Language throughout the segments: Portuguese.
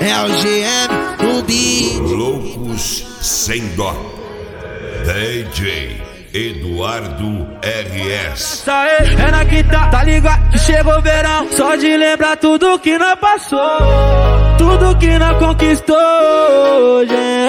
É o GM no beat. Loucos sem dó. DJ Eduardo RS. É na quinta, tá ligado que chegou o verão. Só de lembrar tudo que nós passou, tudo que nós conquistou,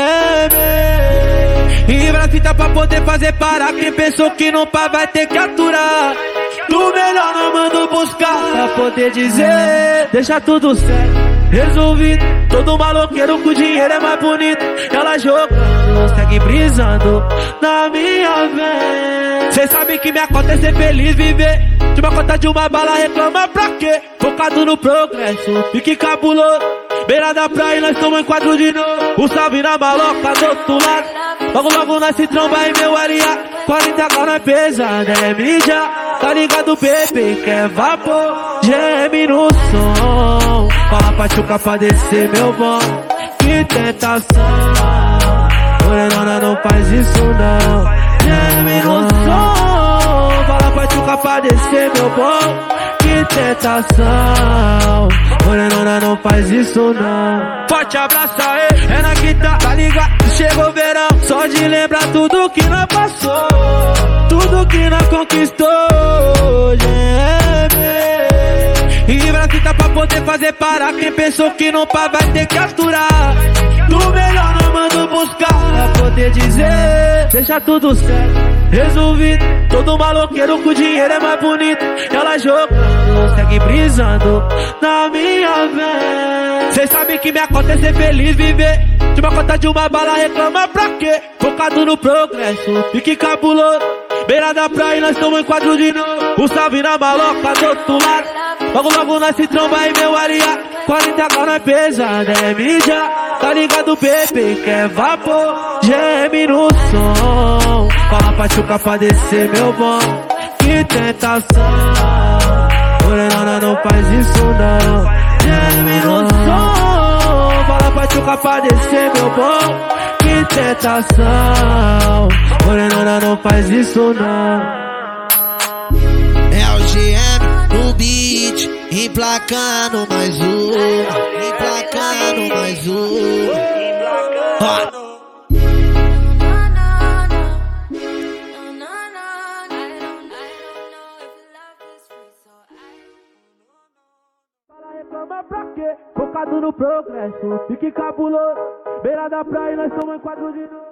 GM. E pra fita pra poder fazer parar. Quem pensou que não pá vai ter que aturar. Do melhor nós mando buscar pra poder dizer, deixa tudo certo, resolvido. Todo maloqueiro com dinheiro é mais bonito. Ela jogando, segue brisando na minha vez. Cê sabe que minha conta é ser feliz, viver de uma conta de uma bala, reclama pra quê? Focado no progresso, fique cabuloso. Beira da praia, nós tomamos em quadro de novo. O salve na maloca do outro lado. Logo logo nós se tromba em meu aliado. 40 graus pesada, é mídia. Tá ligado, bebê, quer vapor. GM no som. Fala pra tchuca pra descer, meu bom. Que tentação. Morenona não faz isso não. GM no som. Fala pra tchuca pra descer, meu bom. Que tentação. Morenona não faz isso não. Forte abraço aí, é na quinta, tá ligado? Chegou o verão, só de lembrar tudo que nós passou, tudo que nós conquistou, GM. E pra fita pra poder fazer parar. Quem pensou que não pá vai ter que aturar. Do melhor nós mando buscar pra poder dizer, deixa tudo certo, resolvido. Todo maloqueiro com dinheiro é mais bonito. Ela jogando, segue brisando na minha vez. Cê sabe que minha conta é ser feliz, viver de uma conta de uma bala, reclama pra quê? Focado no progresso, fique cabuloso. Beira da praia, nós tomamos em quadro de novo. O salve na maloca do outro lado. Logo logo nós se tromba em meu aliado. 40 graus pesada, é mídia. Tá ligado, bebê, quer vapor. GM no som. Fala pra tchuca pra descer, meu bom. Que tentação. Morenona não faz isso não. GM no som. Fala pra tchuca pra descer, meu bom. Que tentação. Morenona não faz isso não. É o GM no beat, emplacando mais uma, emplacando mais uma. Reclama pra quê? Focado no progresso, fique cabuloso. Beira da praia, nós somos em quadro de novo.